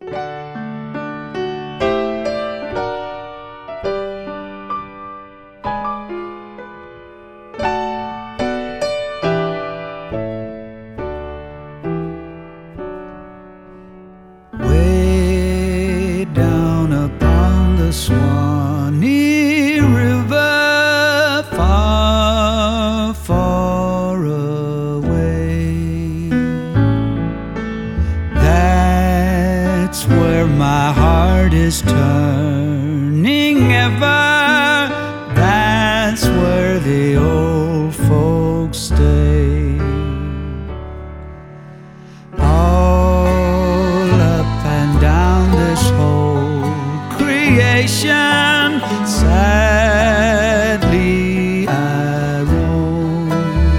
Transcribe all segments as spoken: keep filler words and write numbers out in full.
Way down upon the Swanee River, far, far away, that's where my heart is turning ever. That's where the old folks stay. All up and down this whole creation, sadly I roam,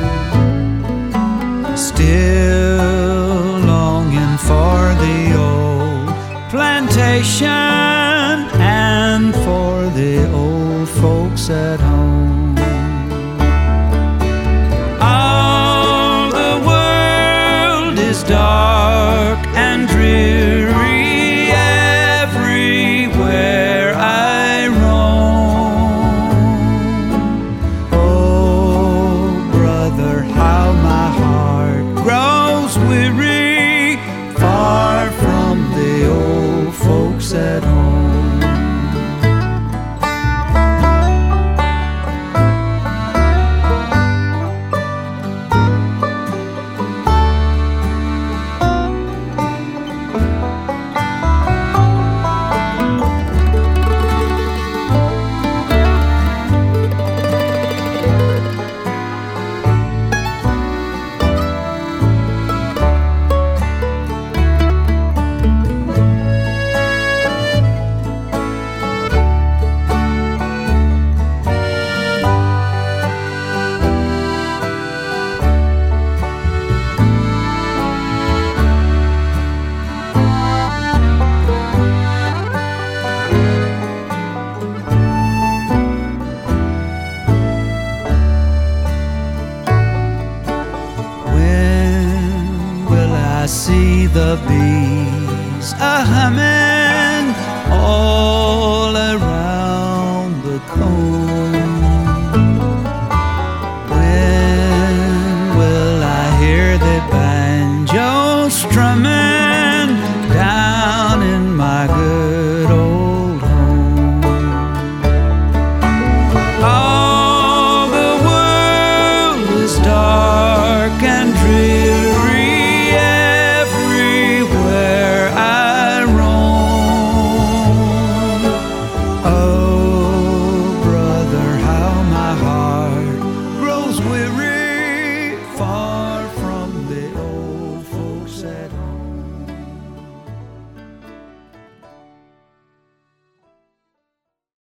still longing for the old plantation and for the old folks at home. All the world is dark and dreary everywhere I roam. Oh, brother, how my heart grows weary, far from the old folks at home. I see the bees a-humming